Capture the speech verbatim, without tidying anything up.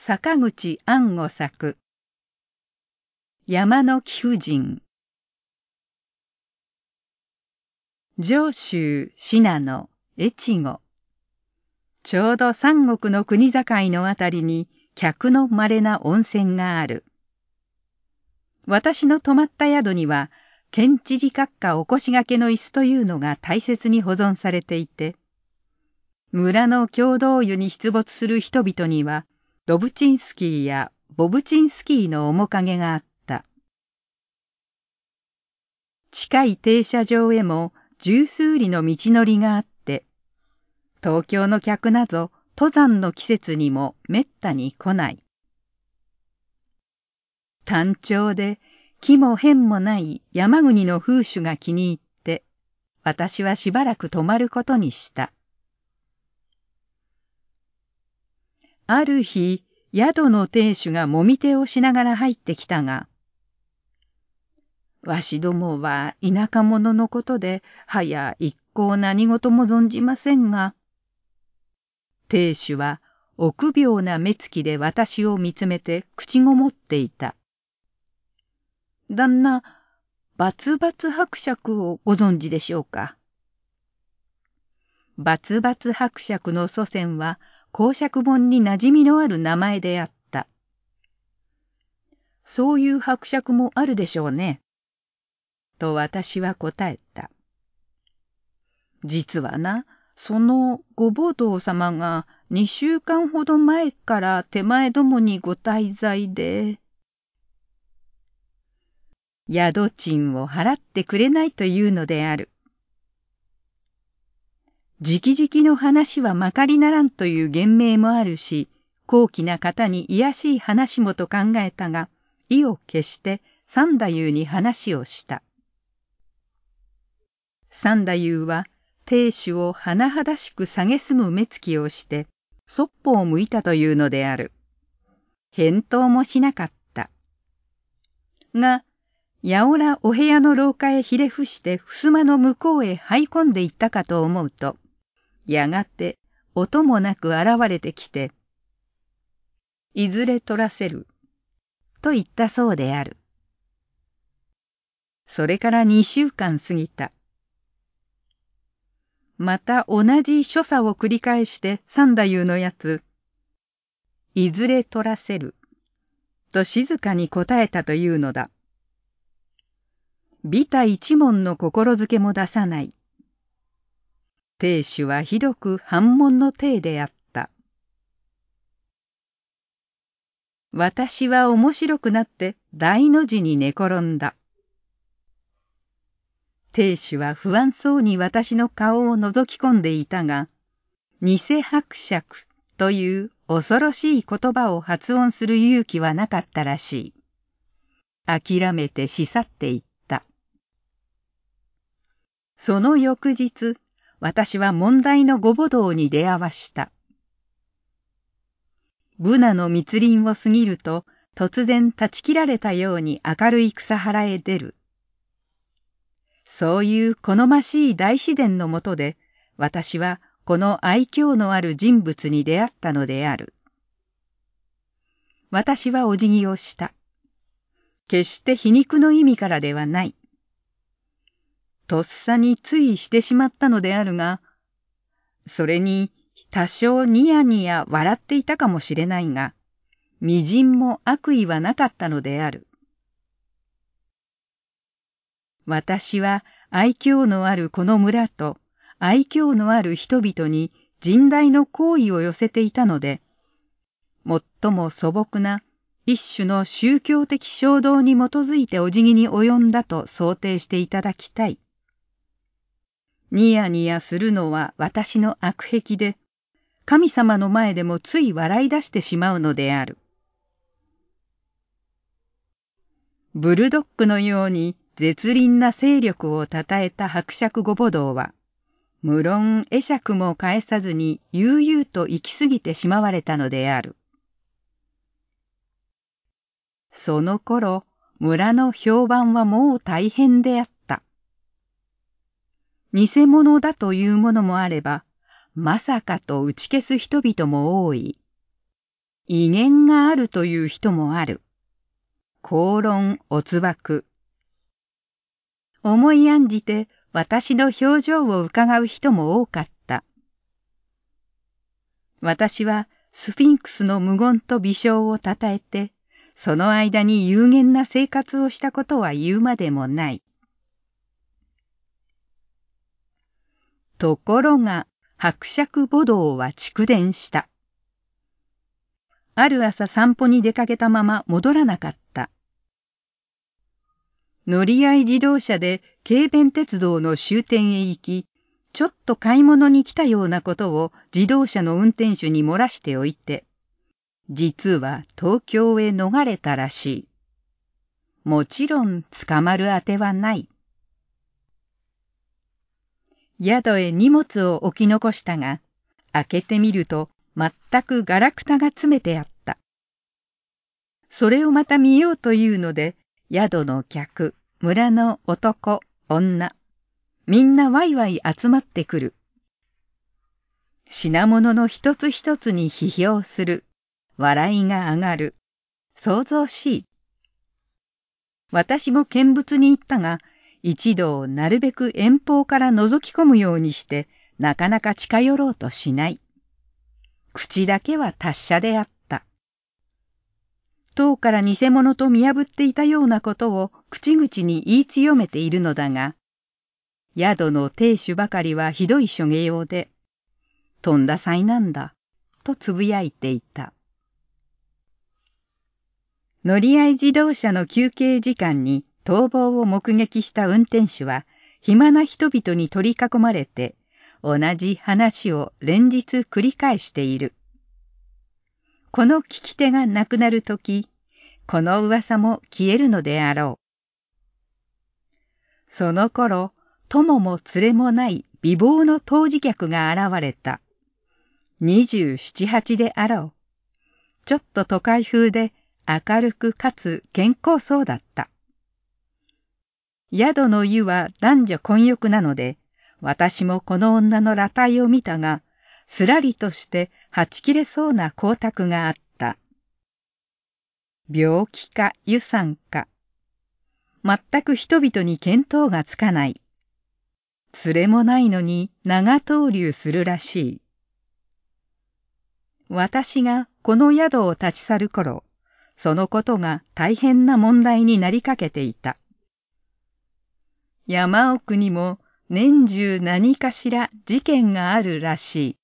坂口安吾作山の貴婦人。上州信濃越後。ちょうど三国の国境のあたりに客の稀な温泉がある。私の泊まった宿には県知事閣下お越しがけの椅子というのが大切に保存されていて、村の共同湯に出没する人々にはドブチンスキーやボブチンスキーの面影があった。近い停車場へも十数里の道のりがあって、東京の客など登山の季節にもめったに来ない。単調で木も辺もない山国の風習が気に入って、私はしばらく泊まることにした。ある日、宿の亭主がもみ手をしながら入ってきたが、わしどもは田舎者のことで、はや一向何事も存じませんが、亭主は臆病な目つきで私を見つめて口ごもっていた。旦那、バツバツ伯爵をご存知でしょうか。バツバツ伯爵の祖先は、公爵本に馴染みのある名前であった。そういう伯爵もあるでしょうね。と私は答えた。実はな、そのご母堂様が二週間ほど前から手前どもにご滞在で、宿賃を払ってくれないというのである。直々の話はまかりならんという言命もあるし、高貴な方に卑しい話もと考えたが、意を決して三太夫に話をした。三太夫は亭主を甚だしく蔑む目つきをして、そっぽを向いたというのである。返答もしなかった。が、やおらお部屋の廊下へひれ伏して襖の向こうへ這い込んでいったかと思うと、やがて音もなく現れてきて、いずれ取らせる、と言ったそうである。それから二週間過ぎた。また同じ所作を繰り返して三太夫のやつ、いずれ取らせる、と静かに答えたというのだ。ビタ一文の心づけも出さない。亭主はひどく反問の体であった。私は面白くなって大の字に寝転んだ。亭主は不安そうに私の顔を覗き込んでいたが、偽伯爵という恐ろしい言葉を発音する勇気はなかったらしい。諦めてし去っていった。その翌日、私は問題のご母堂に出会わした。ブナの密林を過ぎると、突然断ち切られたように明るい草原へ出る。そういう好ましい大自然のもとで、私はこの愛嬌のある人物に出会ったのである。私はお辞儀をした。決して皮肉の意味からではない。とっさについしてしまったのであるが、それに多少ニヤニヤ笑っていたかもしれないが、みじんも悪意はなかったのである。私は愛嬌のあるこの村と愛嬌のある人々に甚大の好意を寄せていたので、最も素朴な一種の宗教的衝動に基づいてお辞儀に及んだと想定していただきたい。ニヤニヤするのは私の悪癖で、神様の前でもつい笑い出してしまうのである。ブルドッグのように絶倫な勢力をたたえた伯爵ご母堂は、無論会釈も返さずに悠々と行き過ぎてしまわれたのである。その頃、村の評判はもう大変であった。偽物だというものもあれば、まさかと打ち消す人々も多い。 威厳があるという人もある。口論おばく。思い案じて私の表情を伺う人も多かった。私はスフィンクスの無言と微笑をたたえて、その間に有限な生活をしたことは言うまでもない。ところが伯爵母堂は蓄電した。ある朝散歩に出かけたまま戻らなかった。乗り合い自動車で京弁鉄道の終点へ行き、ちょっと買い物に来たようなことを自動車の運転手に漏らしておいて、実は東京へ逃れたらしい。もちろん捕まるあてはない。宿へ荷物を置き残したが、開けてみると全くガラクタが詰めてあった。それをまた見ようというので、宿の客、村の男、女、みんなワイワイ集まってくる。品物の一つ一つに批評する。笑いが上がる。騒々しい。私も見物に行ったが、一度なるべく遠方から覗き込むようにして、なかなか近寄ろうとしない。口だけは達者であった。遠から偽物と見破っていたようなことを口々に言い強めているのだが、宿の亭主ばかりはひどい諸げようで、とんだ災難だ、とつぶやいていた。乗り合い自動車の休憩時間に逃亡を目撃した運転手は、暇な人々に取り囲まれて、同じ話を連日繰り返している。この聞き手が亡くなるとき、この噂も消えるのであろう。その頃、友も連れもない美貌の当時客が現れた。二十七八であろう。ちょっと都会風で明るくかつ健康そうだった。宿の湯は男女混浴なので、私もこの女の裸体を見たが、すらりとしてはち切れそうな光沢があった。病気か湯酸か。全く人々に見当がつかない。連れもないのに長逗留するらしい。私がこの宿を立ち去る頃、そのことが大変な問題になりかけていた。山奥にも年中何かしら事件があるらしい。